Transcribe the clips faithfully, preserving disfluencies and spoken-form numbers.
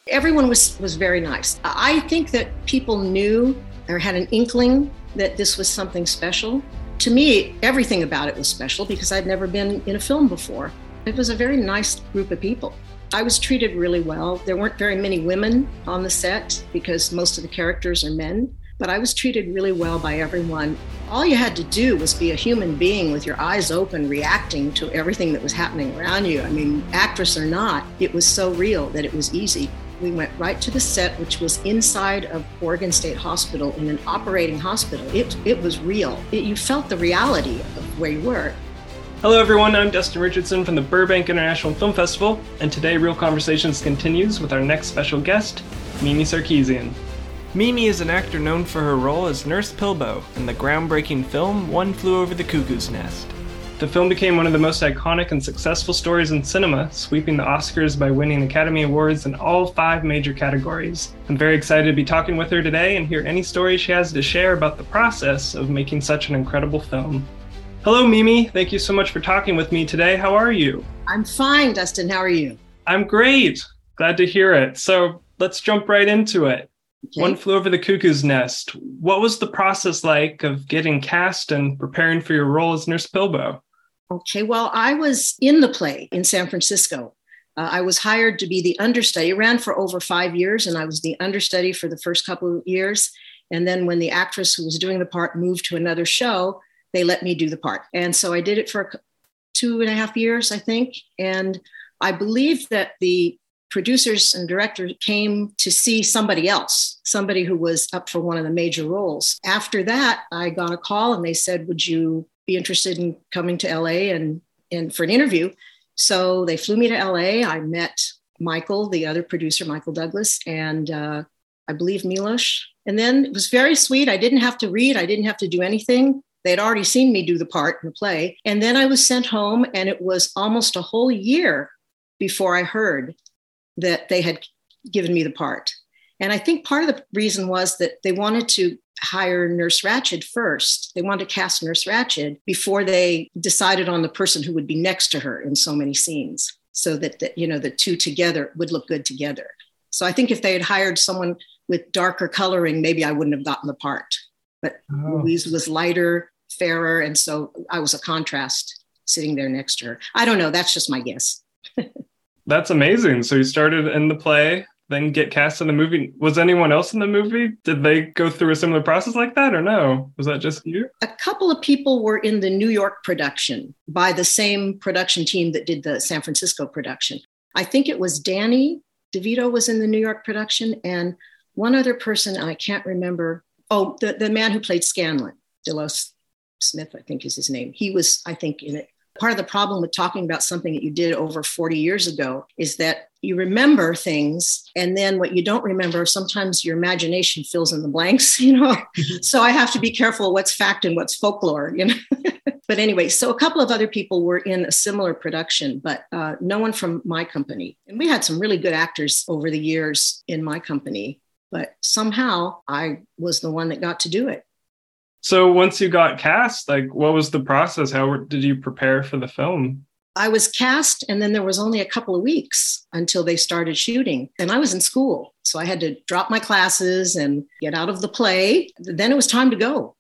Everyone was, was very nice. I think that people knew or had an inkling that this was something special. To me, everything about it was special because I'd never been in a film before. It was a very nice group of people. I was treated really well. There weren't very many women on the set because most of the characters are men, but I was treated really well by everyone. All you had to do was be a human being with your eyes open, reacting to everything that was happening around you. I mean, actress or not, it was so real that it was easy. We went right to the set, which was inside of Oregon State Hospital in an operating hospital. It, it was real. It, you felt the reality of where you were. Hello everyone, I'm Dustin Richardson from the Burbank International Film Festival, and today Real Conversations continues with our next special guest, Mimi Sarkeesian. Mimi is an actor known for her role as Nurse Pilbow in the groundbreaking film One Flew Over the Cuckoo's Nest. The film became one of the most iconic and successful stories in cinema, sweeping the Oscars by winning Academy Awards in all five major categories. I'm very excited to be talking with her today and hear any stories she has to share about the process of making such an incredible film. Hello, Mimi. Thank you so much for talking with me today. How are you? I'm fine, Dustin. How are you? I'm great. Glad to hear it. So let's jump right into it. Okay. One Flew Over the Cuckoo's Nest. What was the process like of getting cast and preparing for your role as Nurse Pilbow? Okay, well, I was in the play in San Francisco. Uh, I was hired to be the understudy. It ran for over five years, and I was the understudy for the first couple of years. And then when the actress who was doing the part moved to another show, they let me do the part. And so I did it for two and a half years, I think. And I believe that the producers and directors came to see somebody else, somebody who was up for one of the major roles. After that, I got a call and they said, would you be interested in coming to L A and, and for an interview? So they flew me to L A. I met Michael, the other producer, Michael Douglas, and uh, I believe Milos. And then it was very sweet. I didn't have to read. I didn't have to do anything. They'd already seen me do the part in the play. And then I was sent home, and it was almost a whole year before I heard that they had given me the part. And I think part of the reason was that they wanted to hire Nurse Ratched first. They wanted to cast Nurse Ratched before they decided on the person who would be next to her in so many scenes, so that, that you know, the two together would look good together. So I think if they had hired someone with darker coloring, maybe I wouldn't have gotten the part. But oh. Louise was lighter, fairer, and so I was a contrast sitting there next to her. I don't know. That's just my guess. That's amazing. So you started in the play, then get cast in the movie. Was anyone else in the movie? Did they go through a similar process like that or no? Was that just you? A couple of people were in the New York production by the same production team that did the San Francisco production. I think it was Danny DeVito was in the New York production, and one other person, I can't remember. Oh, the, the man who played Scanlon, Delos Smith, I think is his name. He was, I think, in it. Part of the problem with talking about something that you did over forty years ago is that you remember things, and then what you don't remember, sometimes your imagination fills in the blanks, you know? So I have to be careful what's fact and what's folklore, you know? But anyway, so a couple of other people were in a similar production, but uh, no one from my company. And we had some really good actors over the years in my company, but somehow I was the one that got to do it. So once you got cast, like what was the process? How did you prepare for the film? I was cast, and then there was only a couple of weeks until they started shooting. And I was in school, so I had to drop my classes and get out of the play. Then it was time to go.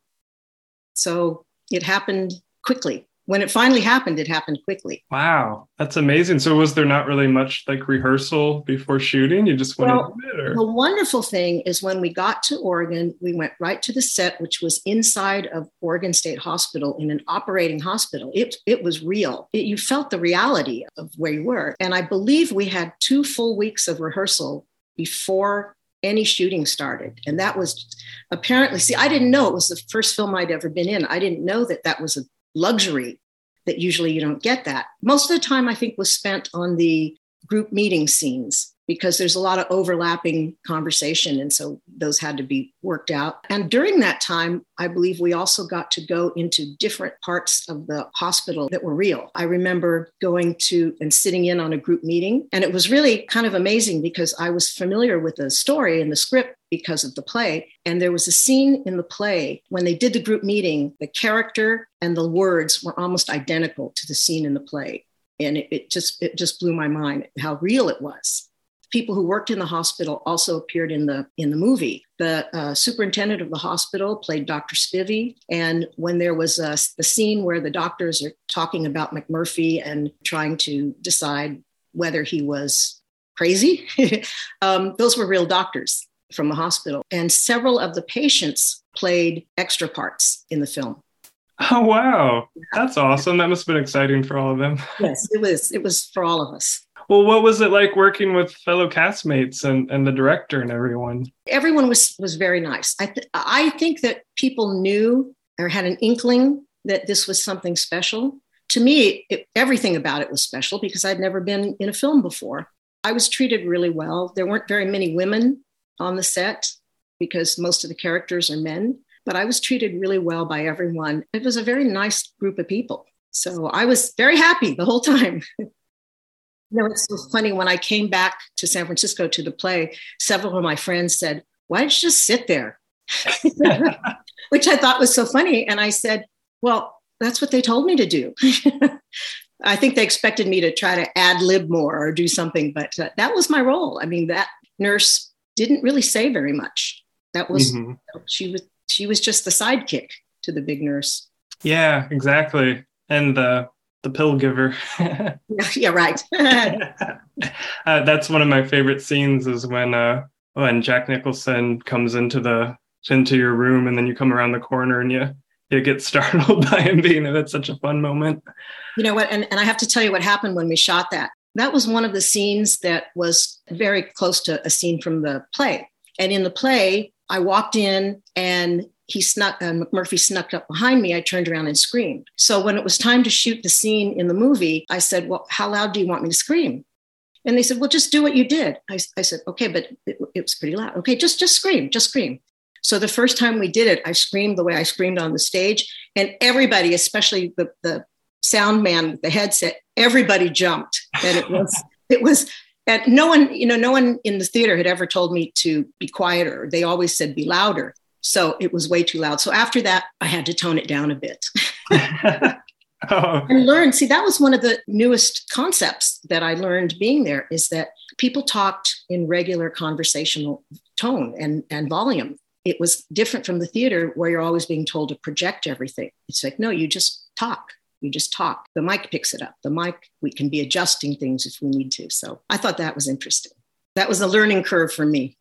So it happened quickly. When it finally happened, it happened quickly. Wow, that's amazing. So was there not really much like rehearsal before shooting? You just went well, into it? Or? The wonderful thing is when we got to Oregon, we went right to the set, which was inside of Oregon State Hospital in an operating hospital. It, it was real. It, you felt the reality of where you were. And I believe we had two full weeks of rehearsal before any shooting started. And that was apparently, see, I didn't know it was the first film I'd ever been in. I didn't know that that was a luxury, that usually you don't get that. Most of the time, I think, was spent on the group meeting scenes because there's a lot of overlapping conversation. And so those had to be worked out. And during that time, I believe we also got to go into different parts of the hospital that were real. I remember going to and sitting in on a group meeting. And it was really kind of amazing because I was familiar with the story and the script because of the play. And there was a scene in the play when they did the group meeting, the character and the words were almost identical to the scene in the play. And it, it just it just blew my mind how real it was. people who worked in the hospital also appeared in the in the movie. The uh, superintendent of the hospital played Doctor Spivey. And when there was a, the scene where the doctors are talking about McMurphy and trying to decide whether he was crazy, um, those were real doctors from the hospital. And several of the patients played extra parts in the film. Oh, wow. That's awesome. That must have been exciting for all of them. Yes, it was. It was for all of us. Well, what was it like working with fellow castmates and, and the director and everyone? Everyone was was very nice. I, th- I think that people knew or had an inkling that this was something special. To me, it, everything about it was special because I'd never been in a film before. I was treated really well. There weren't very many women on the set because most of the characters are men, but I was treated really well by everyone. It was a very nice group of people. So I was very happy the whole time. You know, it's so funny. When I came back to San Francisco to the play, several of my friends said, "Why don't you just sit there?" Which I thought was so funny. And I said, well, that's what they told me to do. I think they expected me to try to ad lib more or do something, but uh, that was my role. I mean, that nurse didn't really say very much. That was, mm-hmm. you know, she was, she was just the sidekick to the big nurse. Yeah, exactly. And the the pill giver. Yeah, right. uh, that's one of my favorite scenes is when uh, when Jack Nicholson comes into the into your room and then you come around the corner and you you get startled by him being there. That's such a fun moment. You know what? And, and I have to tell you what happened when we shot that. That was one of the scenes that was very close to a scene from the play. And in the play, I walked in and he snuck, uh, McMurphy snuck up behind me. I turned around and screamed. So when it was time to shoot the scene in the movie, I said, well, how loud do you want me to scream? And they said, well, just do what you did. I, I said, okay, but it, it was pretty loud. Okay, just, just scream, just scream. So the first time we did it, I screamed the way I screamed on the stage. And everybody, especially the, the sound man with the headset, everybody jumped. And it was, it was, and no one, you know, no one in the theater had ever told me to be quieter. They always said, be louder. So it was way too loud. So after that, I had to tone it down a bit. Oh. And learn, see, that was one of the newest concepts that I learned being there, is that people talked in regular conversational tone and, and volume. It was different from the theater where you're always being told to project everything. It's like, no, you just talk. You just talk. The mic picks it up. The mic, we can be adjusting things if we need to. So I thought that was interesting. That was a learning curve for me.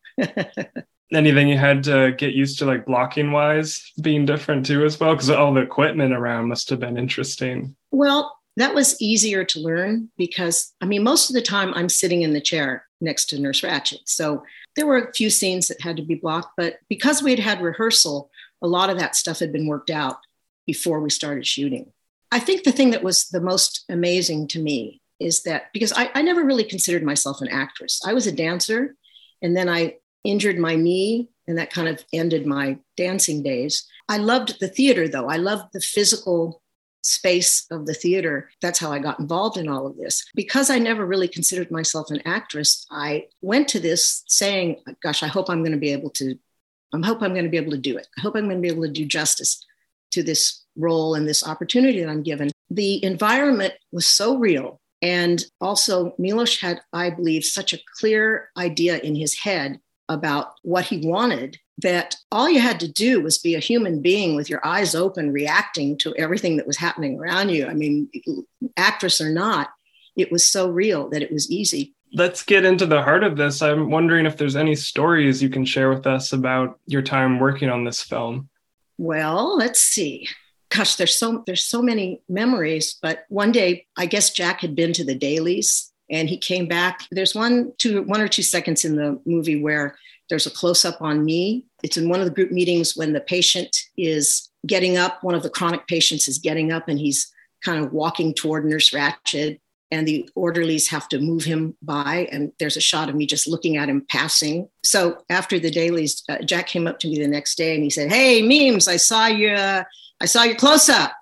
Anything you had to get used to, like blocking wise, being different too as well? Because all the equipment around must have been interesting. Well, that was easier to learn because, I mean, most of the time I'm sitting in the chair next to Nurse Ratched. So there were a few scenes that had to be blocked, but because we'd had rehearsal, a lot of that stuff had been worked out before we started shooting. I think the thing that was the most amazing to me is that, because I, I never really considered myself an actress. I was a dancer, and then I injured my knee, and that kind of ended my dancing days. I loved the theater, though. I loved the physical space of the theater. That's how I got involved in all of this. Because I never really considered myself an actress, I went to this saying, gosh, I hope I'm going to be able to, I hope I'm going to be able to do it. I hope I'm going to be able to do justice to this role and this opportunity that I'm given. The environment was so real. And also Milos had, I believe, such a clear idea in his head about what he wanted, that all you had to do was be a human being with your eyes open, reacting to everything that was happening around you. I mean, actress or not, it was so real that it was easy. Let's get into the heart of this. I'm wondering if there's any stories you can share with us about your time working on this film. Well, let's see. Gosh, there's so there's so many memories. But one day, I guess Jack had been to the dailies. And he came back. There's one, two, one or two seconds in the movie where there's a close-up on me. It's in one of the group meetings when the patient is getting up. One of the chronic patients is getting up and he's kind of walking toward Nurse Ratched, and the orderlies have to move him by. And there's a shot of me just looking at him passing. So after the dailies, uh, Jack came up to me the next day and he said, "Hey, Memes, I saw you. Uh, I saw your close-up.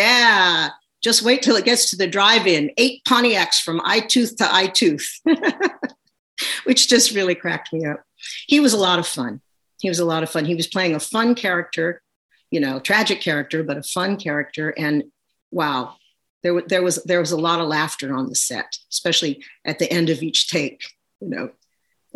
Yeah. Just wait till it gets to the drive-in. Eight Pontiacs from eye tooth to eye tooth," which just really cracked me up. He was a lot of fun. He was a lot of fun. He was playing a fun character, you know, tragic character, but a fun character. And wow, there, there was there was a lot of laughter on the set, especially at the end of each take. You know,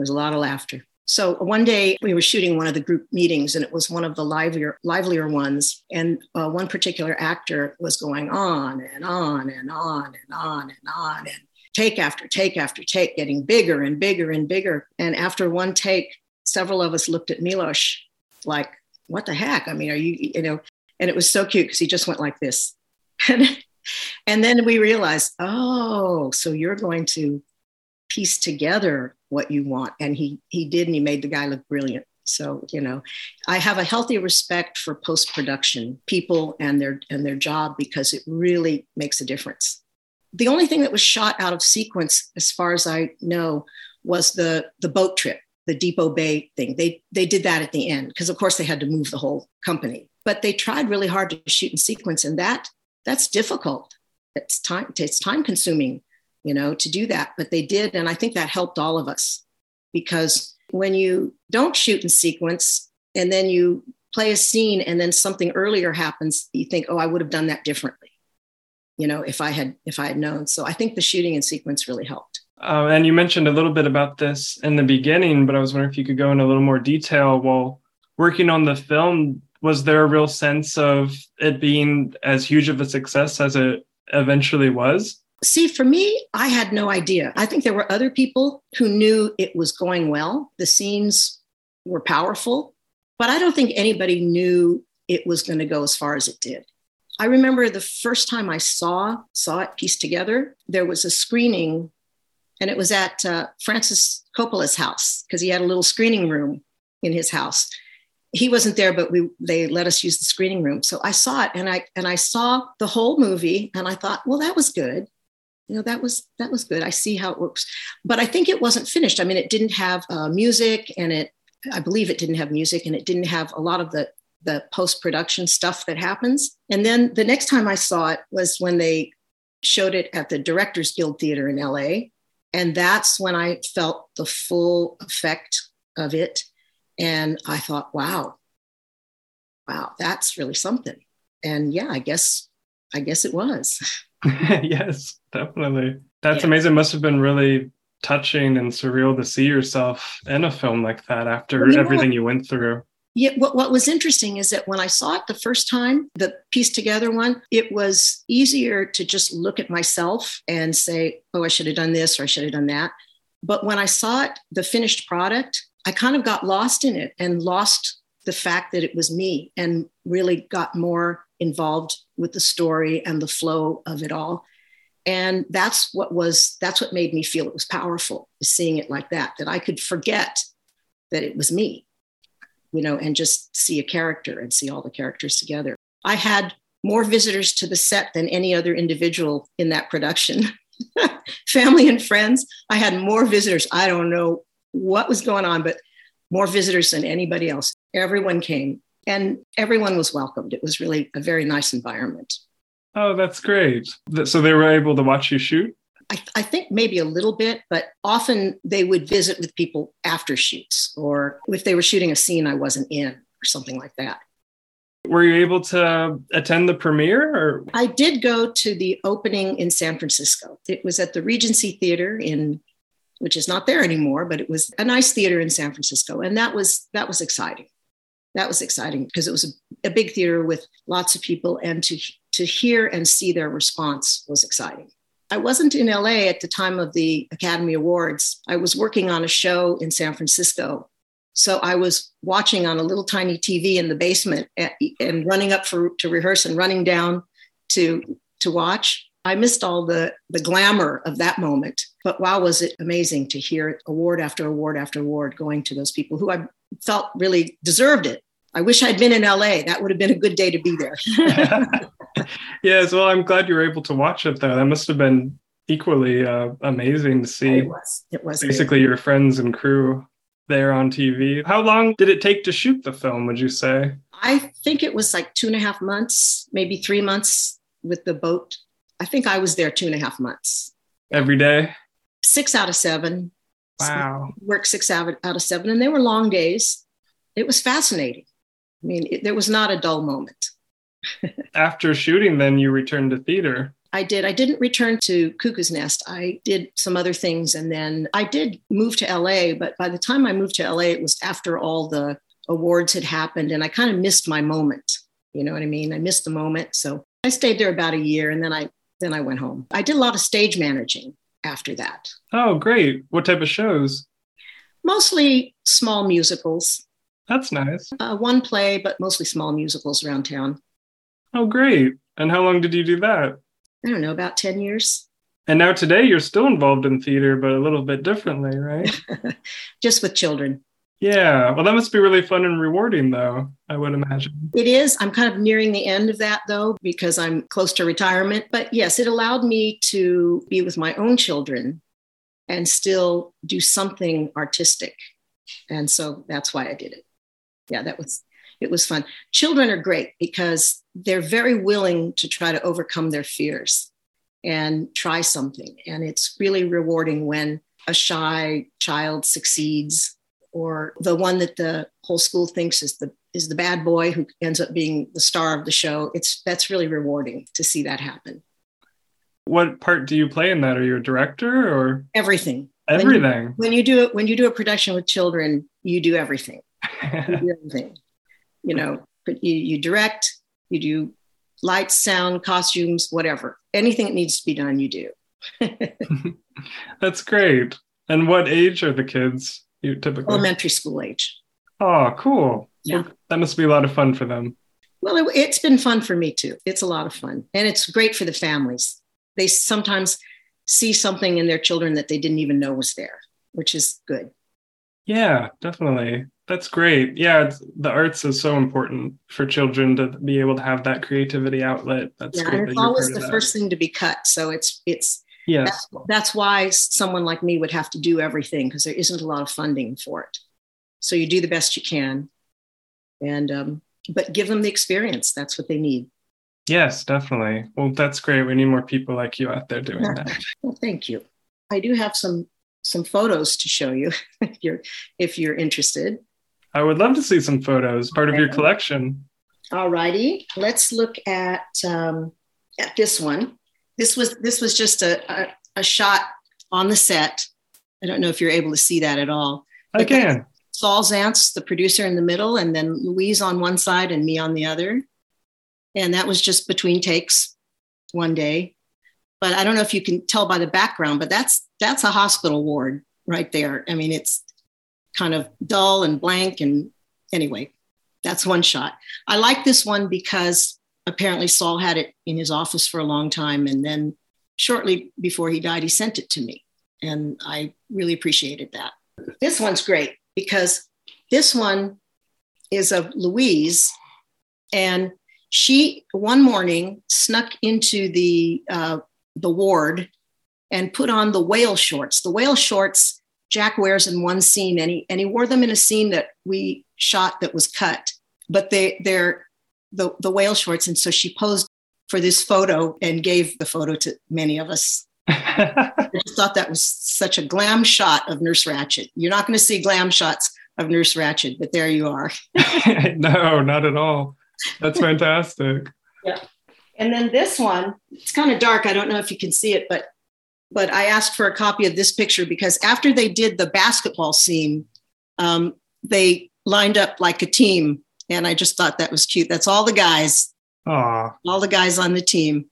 was a lot of laughter. So one day we were shooting one of the group meetings, and it was one of the livelier, livelier ones. And uh, one particular actor was going on and on and on and on and on, and take after take after take, getting bigger and bigger and bigger. And after one take, several of us looked at Milos like, what the heck? I mean, are you, you know, and it was so cute because he just went like this. And, and then we realized, oh, so you're going to piece together what you want. And he he did, and he made the guy look brilliant. So, you know, I have a healthy respect for post-production people and their and their job, because it really makes a difference. The only thing that was shot out of sequence, as far as I know, was the, the boat trip, the Depot Bay thing. They they did that at the end, because of course they had to move the whole company. But they tried really hard to shoot in sequence, and that that's difficult. It's time, it's time consuming, you know, to do that. But they did. And I think that helped all of us, because when you don't shoot in sequence and then you play a scene and then something earlier happens, you think, oh, I would have done that differently, you know, if I had, if I had known. So I think the shooting in sequence really helped. Uh, and you mentioned a little bit about this in the beginning, but I was wondering if you could go into a little more detail. While working on the film, was there a real sense of it being as huge of a success as it eventually was? See, for me, I had no idea. I think there were other people who knew it was going well. The scenes were powerful, but I don't think anybody knew it was going to go as far as it did. I remember the first time I saw, saw it pieced together, there was a screening, and it was at uh, Francis Coppola's house, because he had a little screening room in his house. He wasn't there, but we they let us use the screening room. So I saw it, and I and I saw the whole movie, and I thought, well, that was good. You know, that was that was good. I see how it works. But I think it wasn't finished. I mean, it didn't have uh, music, and it I believe it didn't have music, and it didn't have a lot of the the post-production stuff that happens. And then the next time I saw it was when they showed it at the Directors Guild Theater in L A. And that's when I felt the full effect of it. And I thought, wow, wow, that's really something. And yeah, I guess, I guess it was. Yes, definitely. That's yeah. amazing. It must have been really touching and surreal to see yourself in a film like that after well, you everything know, you went through. Yeah, what, what was interesting is that when I saw it the first time, the pieced together one, it was easier to just look at myself and say, oh, I should have done this or I should have done that. But when I saw it, the finished product, I kind of got lost in it and lost the fact that it was me, and really got more involved with the story and the flow of it all. And that's what was, that's what made me feel it was powerful, seeing it like that, that I could forget that it was me, you know, and just see a character and see all the characters together. I had more visitors to the set than any other individual in that production. Family and friends. I had more visitors. I don't know what was going on, but more visitors than anybody else. Everyone came and everyone was welcomed. It was really a very nice environment. Oh, that's great. So they were able to watch you shoot? I, I think maybe a little bit, but often they would visit with people after shoots, or if they were shooting a scene I wasn't in or something like that. Were you able to attend the premiere? Or? I did go to the opening in San Francisco. It was at the Regency Theater, in, which is not there anymore, but it was a nice theater in San Francisco. And that was that was exciting. That was exciting because it was a, a big theater with lots of people, and to, to hear and see their response was exciting. I wasn't in L A at the time of the Academy Awards. I was working on a show in San Francisco. So I was watching on a little tiny T V in the basement and, and running up for, to rehearse and running down to, to watch. I missed all the, the glamour of that moment. But wow, was it amazing to hear award after award after award going to those people who I felt really deserved it. I wish I'd been in L A. That would have been a good day to be there. Yes, well, I'm glad you were able to watch it, though. That must have been equally uh, amazing to see. It was. It was basically amazing. Your friends and crew there on T V. How long did it take to shoot the film, would you say? I think it was like two and a half months, maybe three months with the boat. I think I was there two and a half months. Every day? Six out of seven. Wow. Worked six out of seven, and they were long days. It was fascinating. I mean, it, there was not a dull moment. After shooting, then you returned to theater. I did. I didn't return to Cuckoo's Nest. I did some other things. And then I did move to L A, but by the time I moved to L A, it was after all the awards had happened. And I kind of missed my moment. You know what I mean? I missed the moment. So I stayed there about a year and then I then I went home. I did a lot of stage managing after that. Oh, great. What type of shows? Mostly small musicals. That's nice. Uh, one play, but mostly small musicals around town. Oh, great. And how long did you do that? I don't know, about ten years. And now today you're still involved in theater, but a little bit differently, right? Just with children. Yeah. Well, that must be really fun and rewarding, though, I would imagine. It is. I'm kind of nearing the end of that, though, because I'm close to retirement. But yes, it allowed me to be with my own children and still do something artistic. And so that's why I did it. Yeah, that was, it was fun. Children are great because they're very willing to try to overcome their fears and try something. And it's really rewarding when a shy child succeeds, or the one that the whole school thinks is the is the bad boy who ends up being the star of the show. It's that's really rewarding to see that happen. What part do you play in that? Are you a director or everything? Everything. When you, when you do it, when you do a production with children, you do everything. You do everything. You know, you, you direct, you do lights, sound, costumes, whatever. Anything that needs to be done, you do. That's great. And what age are the kids? You typically elementary school age. Oh, cool. Yeah. Well, that must be a lot of fun for them. Well, it, it's been fun for me too. It's a lot of fun. And it's great for the families. They sometimes see something in their children that they didn't even know was there, which is good. Yeah, definitely. That's great. Yeah, it's, the arts is so important for children to be able to have that creativity outlet. That's yeah, great. and it's always the first thing to be cut. So it's it's yes. That's, that's why someone like me would have to do everything, because there isn't a lot of funding for it. So you do the best you can, and um, but give them the experience. That's what they need. Yes, definitely. Well, that's great. We need more people like you out there doing that. Well, thank you. I do have some some photos to show you if you're if you're interested. I would love to see some photos, part of your collection. All righty. Let's look at um, at this one. This was this was just a, a, a shot on the set. I don't know if you're able to see that at all. I can. Saul Zaentz, the producer, in the middle, and then Louise on one side and me on the other. And that was just between takes one day. But I don't know if you can tell by the background, but that's that's a hospital ward right there. I mean, it's kind of dull and blank. And anyway, that's one shot. I like this one because apparently Saul had it in his office for a long time. And then shortly before he died, he sent it to me. And I really appreciated that. This one's great because this one is of Louise. And she, one morning, snuck into the uh, the ward and put on the whale shorts. The whale shorts Jack wears in one scene, and he, and he wore them in a scene that we shot that was cut. But they, they're the, the whale shorts. And so she posed for this photo and gave the photo to many of us. I just thought that was such a glam shot of Nurse Ratched. You're not going to see glam shots of Nurse Ratched, but there you are. No, not at all. That's fantastic. Yeah. And then this one, it's kind of dark. I don't know if you can see it, but but I asked for a copy of this picture because after they did the basketball scene, um, they lined up like a team. And I just thought that was cute. That's all the guys. Aw. All the guys on the team.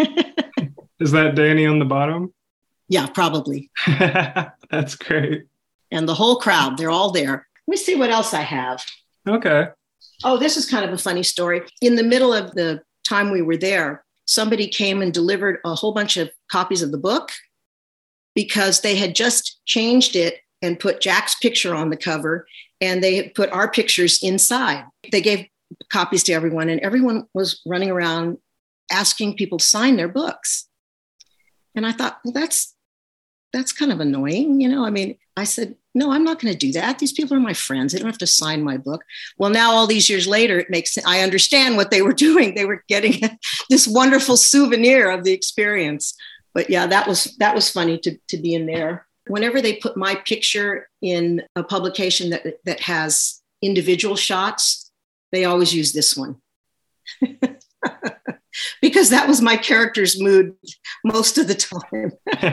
Is that Danny on the bottom? Yeah, probably. That's great. And the whole crowd, they're all there. Let me see what else I have. Okay. Oh, this is kind of a funny story. In the middle of the time we were there, somebody came and delivered a whole bunch of copies of the book because they had just changed it and put Jack's picture on the cover, and they had put our pictures inside. They gave copies to everyone, and everyone was running around asking people to sign their books. And I thought, well, that's that's kind of annoying. You know, I mean, I said, no, I'm not going to do that. These people are my friends. They don't have to sign my book. Well, now all these years later, it makes I understand what they were doing. They were getting this wonderful souvenir of the experience. But yeah, that was that was funny to, to be in there. Whenever they put my picture in a publication that, that has individual shots, they always use this one. because that was my character's mood most of the time.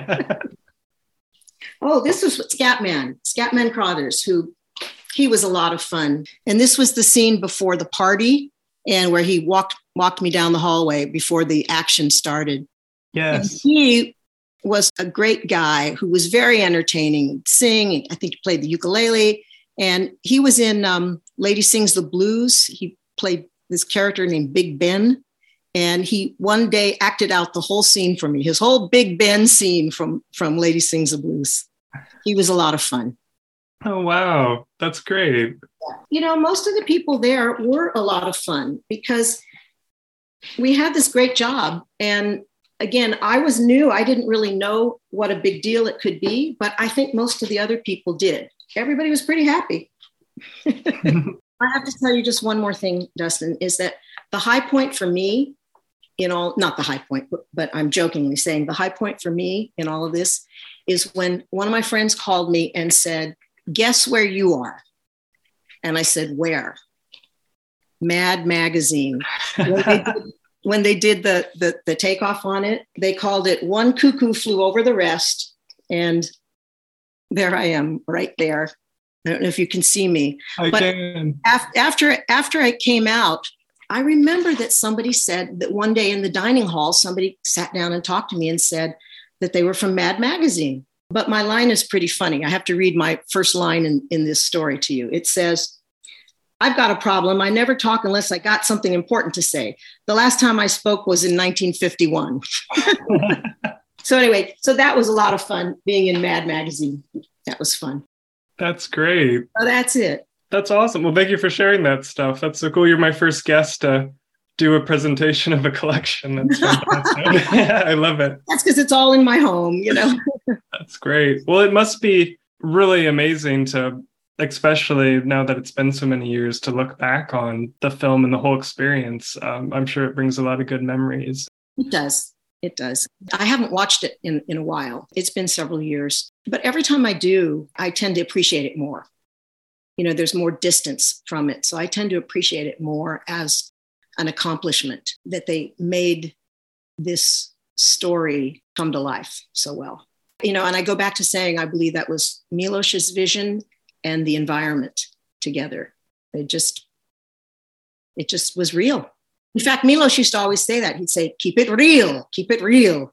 Oh, this was Scatman, Scatman Crothers, who he was a lot of fun. And this was the scene before the party and where he walked walked me down the hallway before the action started. Yes. And he was a great guy who was very entertaining, sing. I think he played the ukulele. And he was in um, Lady Sings the Blues. He played this character named Big Ben. And he one day acted out the whole scene for me, his whole Big Ben scene from, from Lady Sings the Blues. He was a lot of fun. Oh, wow. That's great. You know, most of the people there were a lot of fun because we had this great job. And again, I was new. I didn't really know what a big deal it could be, but I think most of the other people did. Everybody was pretty happy. I have to tell you just one more thing, Dustin, is that the high point for me in all, not the high point, but, but I'm jokingly saying the high point for me in all of this is when one of my friends called me and said, guess where you are? And I said, where? Mad Magazine. When they did, when they did the, the, the takeoff on it, they called it One Cuckoo Flew Over the Rest. And there I am right there. I don't know if you can see me. I but can. Af- after, after I came out, I remember that somebody said that one day in the dining hall, somebody sat down and talked to me and said that they were from Mad Magazine. But my line is pretty funny. I have to read my first line in, in this story to you. It says, I've got a problem. I never talk unless I got something important to say. The last time I spoke was in nineteen fifty-one. So anyway, so that was a lot of fun being in Mad Magazine. That was fun. That's great. So that's it. That's awesome. Well, thank you for sharing that stuff. That's so cool. You're my first guest to do a presentation of a collection. That's fantastic. Yeah, I love it. That's because it's all in my home, you know. That's great. Well, it must be really amazing to, especially now that it's been so many years, to look back on the film and the whole experience. Um, I'm sure it brings a lot of good memories. It does. It does. I haven't watched it in, in a while. It's been several years. But every time I do, I tend to appreciate it more. You know, there's more distance from it. So I tend to appreciate it more as an accomplishment that they made this story come to life so well. You know, and I go back to saying, I believe that was Milos's vision and the environment together. It just, it just was real. In fact, Milos used to always say that. He'd say, keep it real, keep it real.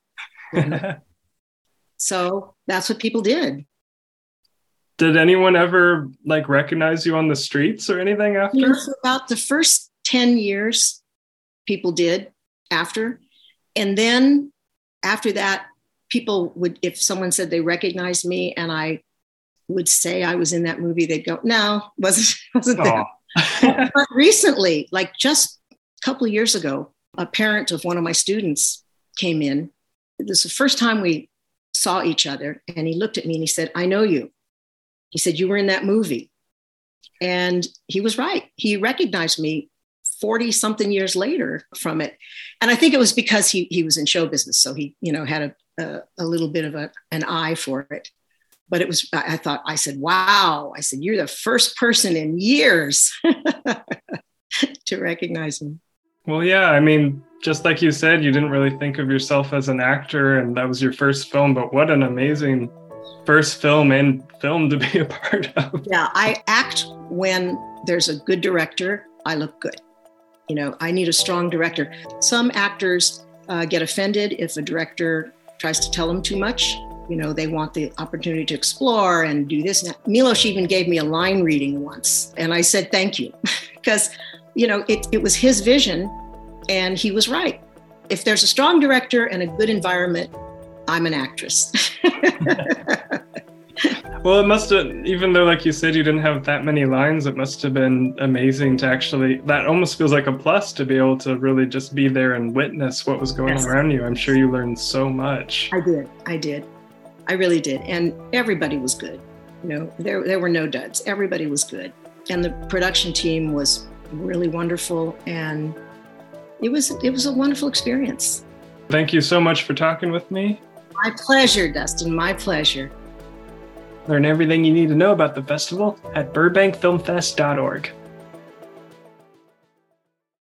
So that's what people did. Did anyone ever like recognize you on the streets or anything after? You know, for about the first ten years, people did after. And then after that, people would, if someone said they recognized me and I would say I was in that movie, they'd go, no, wasn't, wasn't there. But recently, like just a couple of years ago, a parent of one of my students came in. This is the first time we saw each other. And he looked at me and he said, I know you. He said, you were in that movie. And he was right. He recognized me forty something years later from it. And I think it was because he he was in show business. So he, you know, had a, a, a little bit of a, an eye for it. But it was, I thought, I said, wow. I said, you're the first person in years to recognize me. Well, yeah, I mean, just like you said, you didn't really think of yourself as an actor and that was your first film, but what an amazing first film and film to be a part of. Yeah, I act when there's a good director, I look good. You know, I need a strong director. Some actors uh, get offended if a director tries to tell them too much. You know, they want the opportunity to explore and do this. And Milos even gave me a line reading once. And I said, thank you, because, you know, it, it was his vision and he was right. If there's a strong director and a good environment, I'm an actress. Well, it must have, even though, like you said, you didn't have that many lines, it must have been amazing to actually, that almost feels like a plus to be able to really just be there and witness what was going Yes. on around you. I'm sure you learned so much. I did. I did. I really did. And everybody was good. You know, there, there were no duds. Everybody was good. And the production team was really wonderful. And it was, it was a wonderful experience. Thank you so much for talking with me. My pleasure, Dustin. My pleasure. Learn everything you need to know about the festival at burbank film fest dot org.